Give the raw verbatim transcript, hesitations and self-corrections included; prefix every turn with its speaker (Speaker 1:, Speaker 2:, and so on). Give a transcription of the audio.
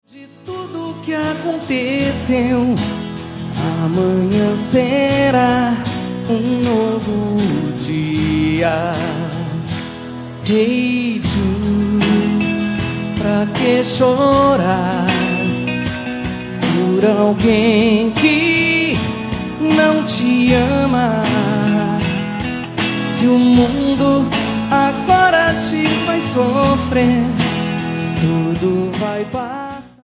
Speaker 1: De tudo que aconteceu, amanhã será um novo dia. Hey Jude, pra que chorar por alguém que não te ama? Se o mundo agora te faz sofrer, tudo vai parar.